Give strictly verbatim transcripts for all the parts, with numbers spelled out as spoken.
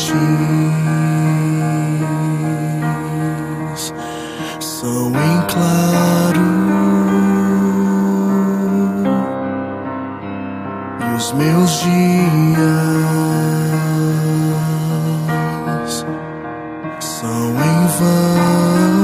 são em claro, e os meus dias são em vão.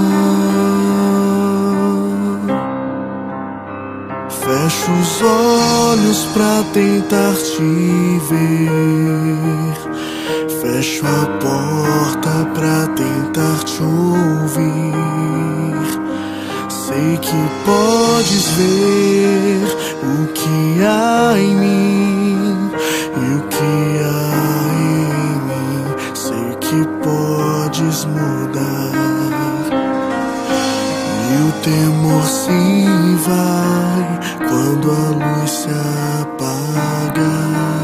Fecho os olhos pra tentar te ver, fecho a porta pra tentar te ouvir. Sei que podes ver o que há em mim e o que há em mim. Sei que podes mudar, e o temor se vai quando a luz se apaga.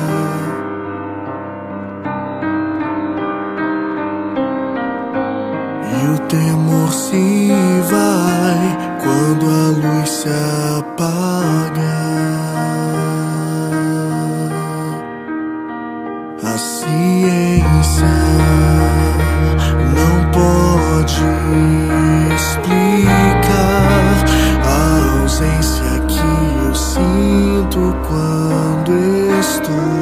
E o temor se vai quando a luz se apaga. A ciência não pode explicar a ausência que eu sinto quando estou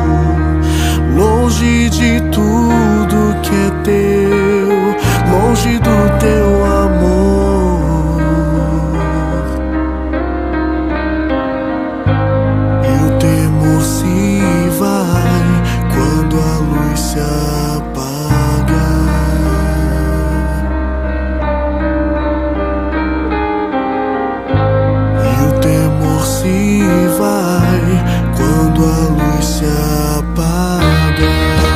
longe de tudo que é teu, longe do teu amor. E o temor se vai quando a luz se apaga. E o temor se vai quando a luz se apaga.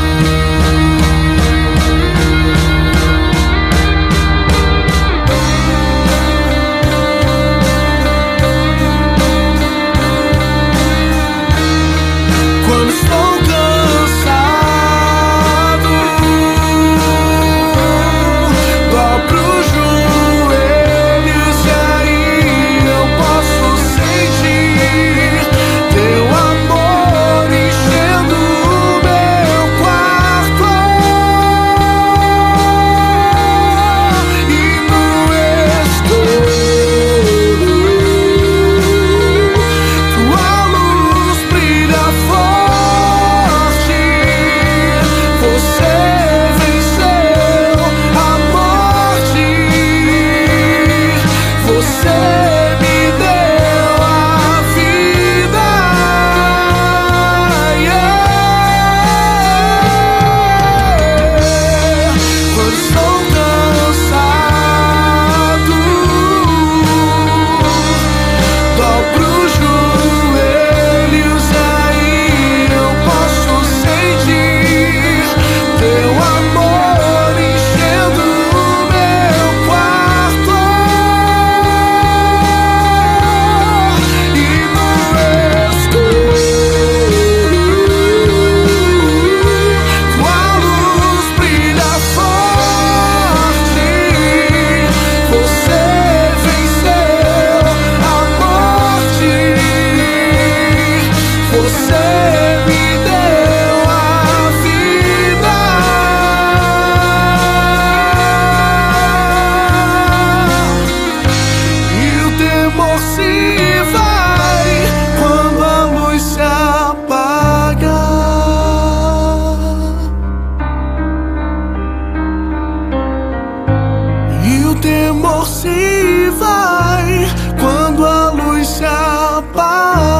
O temor se vai quando a luz se apaga.